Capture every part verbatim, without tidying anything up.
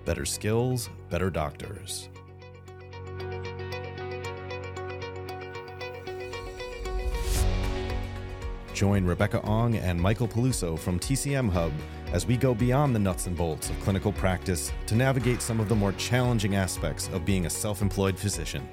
Better skills, better doctors. Join Rebecca Ong and Michael Peluso from T C M Hub as we go beyond the nuts and bolts of clinical practice to navigate some of the more challenging aspects of being a self-employed physician.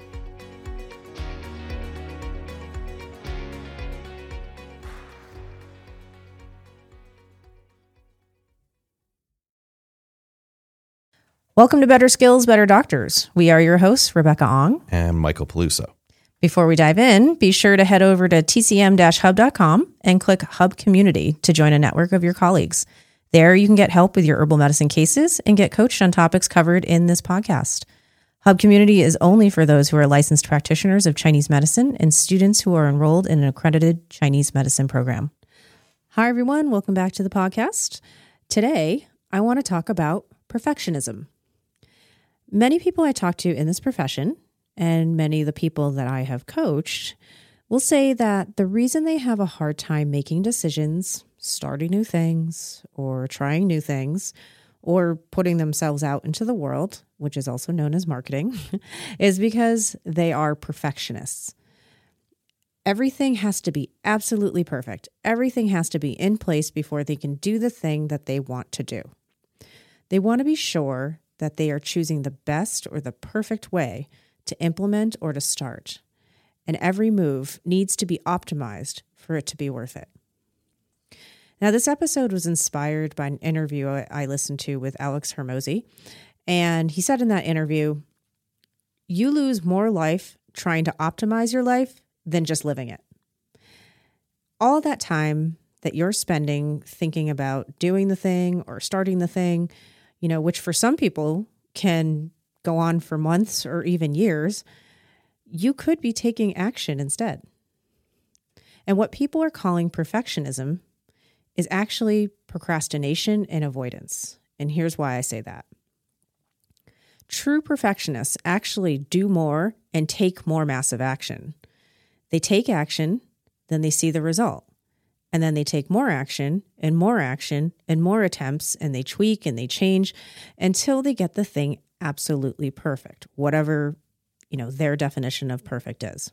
Welcome to Better Skills, Better Doctors. We are your hosts, Rebecca Ong and Michael Peluso. Before we dive in, be sure to head over to T C M hub dot com and click Hub Community to join a network of your colleagues. There you can get help with your herbal medicine cases and get coached on topics covered in this podcast. Hub Community is only for those who are licensed practitioners of Chinese medicine and students who are enrolled in an accredited Chinese medicine program. Hi, everyone. Welcome back to the podcast. Today, I want to talk about perfectionism. Many people I talk to in this profession, and many of the people that I have coached, will say that the reason they have a hard time making decisions, starting new things, or trying new things, or putting themselves out into the world, which is also known as marketing, is because they are perfectionists. Everything has to be absolutely perfect. Everything has to be in place before they can do the thing that they want to do. They want to be sure that they are choosing the best or the perfect way to implement or to start. And every move needs to be optimized for it to be worth it. Now, this episode was inspired by an interview I listened to with Alex Hormozi. And he said in that interview, you lose more life trying to optimize your life than just living it. All that time that you're spending thinking about doing the thing or starting the thing, you know, which for some people can go on for months or even years, you could be taking action instead. And what people are calling perfectionism is actually procrastination and avoidance. And here's why I say that. True perfectionists actually do more and take more massive action. They take action, then they see the result. And then they take more action and more action and more attempts, and they tweak and they change until they get the thing absolutely perfect, whatever, you know, their definition of perfect is.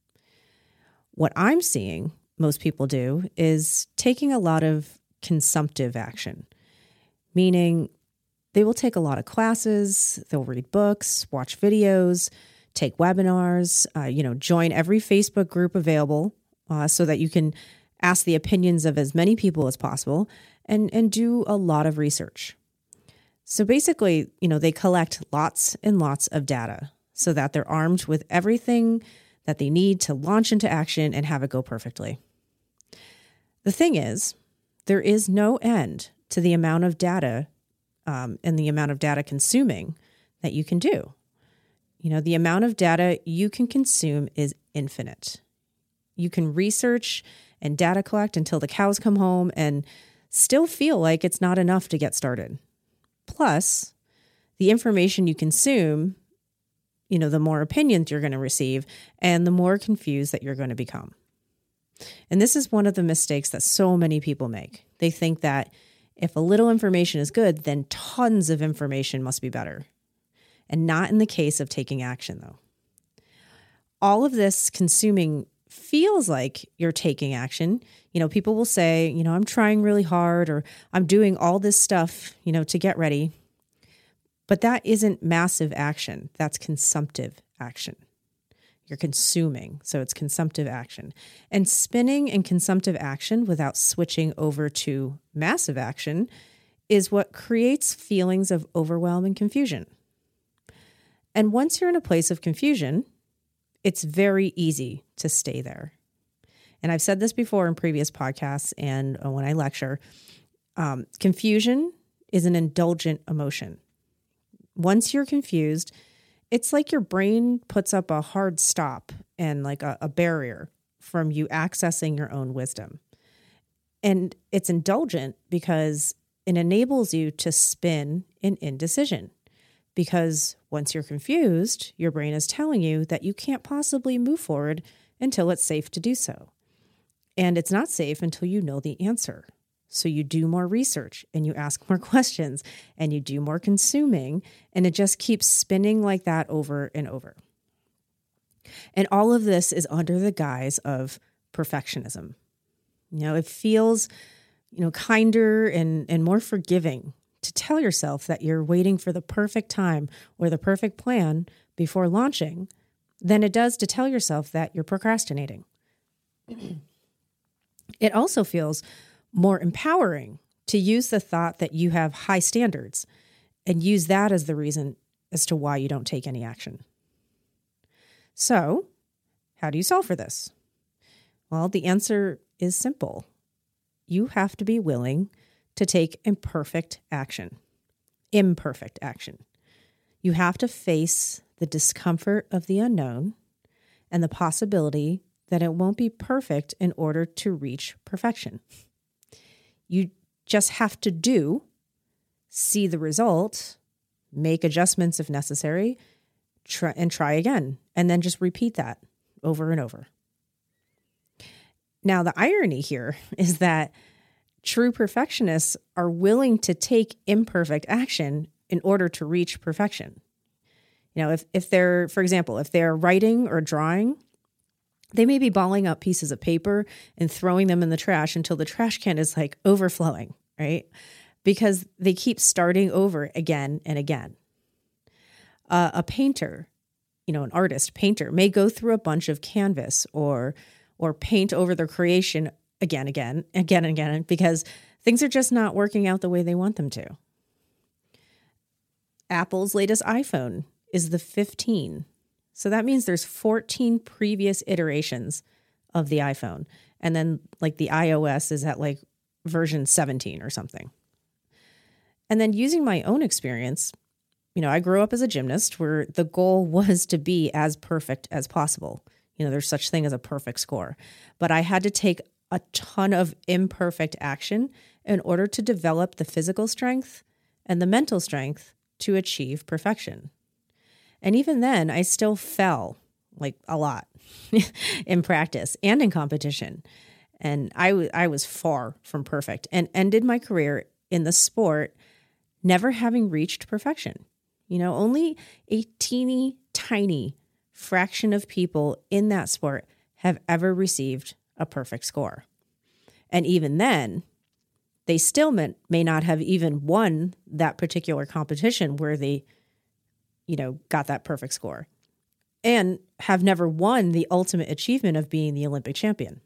What I'm seeing most people do is taking a lot of consumptive action, meaning they will take a lot of classes, they'll read books, watch videos, take webinars, uh, you know, join every Facebook group available uh, so that you can ask the opinions of as many people as possible, and, and do a lot of research. So basically, you know, they collect lots and lots of data so that they're armed with everything that they need to launch into action and have it go perfectly. The thing is, there is no end to the amount of data um, and the amount of data consuming that you can do. You know, the amount of data you can consume is infinite. You can research and data collect until the cows come home and still feel like it's not enough to get started. Plus, the information you consume, you know, the more opinions you're going to receive and the more confused that you're going to become. And this is one of the mistakes that so many people make. They think that if a little information is good, then tons of information must be better. And not in the case of taking action, though. All of this consuming feels like you're taking action. You know, people will say, you know, I'm trying really hard, or I'm doing all this stuff, you know, to get ready. But that isn't massive action. That's consumptive action. You're consuming, so it's consumptive action. And spinning and consumptive action without switching over to massive action is what creates feelings of overwhelm and confusion. And once you're in a place of confusion, it's very easy to stay there. And I've said this before in previous podcasts and when I lecture, um, confusion is an indulgent emotion. Once you're confused, it's like your brain puts up a hard stop and like a, a barrier from you accessing your own wisdom. And it's indulgent because it enables you to spin in indecision. Because once you're confused, your brain is telling you that you can't possibly move forward until it's safe to do so. And it's not safe until you know the answer. So you do more research and you ask more questions and you do more consuming, and it just keeps spinning like that over and over. And all of this is under the guise of perfectionism. You know, it feels, you know, kinder and, and more forgiving to tell yourself that you're waiting for the perfect time or the perfect plan before launching than it does to tell yourself that you're procrastinating. It also feels more empowering to use the thought that you have high standards and use that as the reason as to why you don't take any action. So, how do you solve for this? Well, the answer is simple. You have to be willing to take imperfect action. Imperfect action. You have to face the discomfort of the unknown and the possibility that it won't be perfect in order to reach perfection. You just have to do, see the result, make adjustments if necessary, try, and try again, and then just repeat that over and over. Now, the irony here is that true perfectionists are willing to take imperfect action in order to reach perfection. You know, if, if they're, for example, if they're writing or drawing, they may be balling up pieces of paper and throwing them in the trash until the trash can is like overflowing, right? Because they keep starting over again and again. Uh, a painter, you know, an artist, painter, may go through a bunch of canvas or or paint over their creation again, again, again, and again, because things are just not working out the way they want them to. Apple's latest iPhone is the fifteen. So that means there's fourteen previous iterations of the iPhone. And then like the iOS is at like version seventeen or something. And then using my own experience, you know, I grew up as a gymnast where the goal was to be as perfect as possible. You know, there's such thing as a perfect score. But I had to take a ton of imperfect action in order to develop the physical strength and the mental strength to achieve perfection. And even then, I still fell like a lot in practice and in competition. And I, w- I was far from perfect and ended my career in the sport never having reached perfection. You know, only a teeny tiny fraction of people in that sport have ever received a perfect score. And even then, they still may, may not have even won that particular competition where they, you know, got that perfect score, and have never won the ultimate achievement of being the Olympic champion.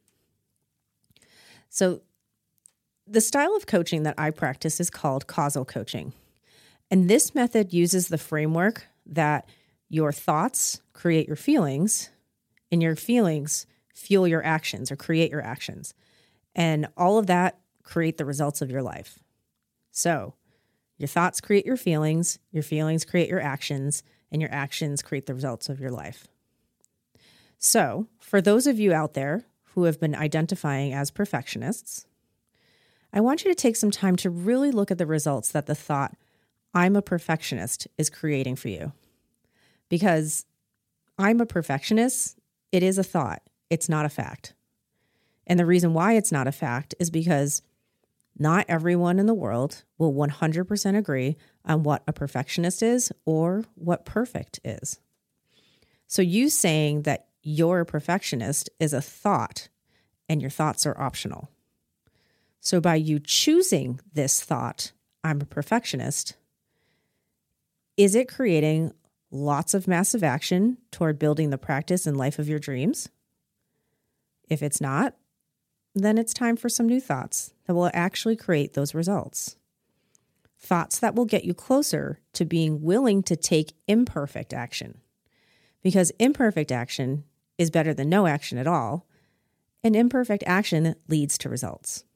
So the style of coaching that I practice is called causal coaching. And this method uses the framework that your thoughts create your feelings, and your feelings fuel your actions or create your actions. And all of that create the results of your life. So your thoughts create your feelings, your feelings create your actions, and your actions create the results of your life. So for those of you out there who have been identifying as perfectionists, I want you to take some time to really look at the results that the thought, I'm a perfectionist, is creating for you. Because I'm a perfectionist, it is a thought. It's not a fact. And the reason why it's not a fact is because not everyone in the world will one hundred percent agree on what a perfectionist is or what perfect is. So you saying that you're a perfectionist is a thought, and your thoughts are optional. So by you choosing this thought, I'm a perfectionist, is it creating lots of massive action toward building the practice and life of your dreams? If it's not, then it's time for some new thoughts that will actually create those results. Thoughts that will get you closer to being willing to take imperfect action. Because imperfect action is better than no action at all, and imperfect action leads to results.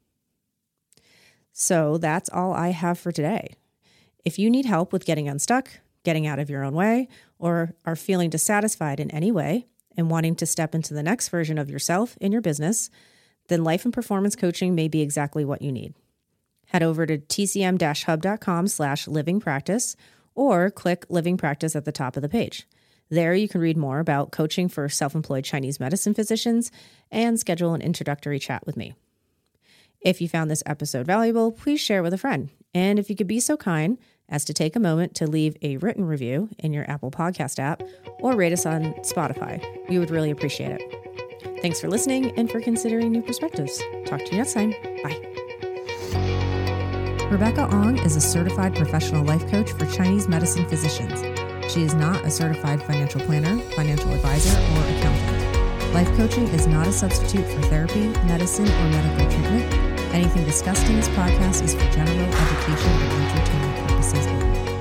So that's all I have for today. If you need help with getting unstuck, getting out of your own way, or are feeling dissatisfied in any way and wanting to step into the next version of yourself in your business, then life and performance coaching may be exactly what you need. Head over to tcm-hub.com slash living practice or click living practice at the top of the page. There you can read more about coaching for self-employed Chinese medicine physicians and schedule an introductory chat with me. If you found this episode valuable, please share with a friend. And if you could be so kind as to take a moment to leave a written review in your Apple Podcast app or rate us on Spotify, we would really appreciate it. Thanks for listening and for considering new perspectives. Talk to you next time. Bye. Rebecca Ong is a certified professional life coach for Chinese medicine physicians. She is not a certified financial planner, financial advisor, or accountant. Life coaching is not a substitute for therapy, medicine, or medical treatment. Anything discussed in this podcast is for general education and entertainment purposes only.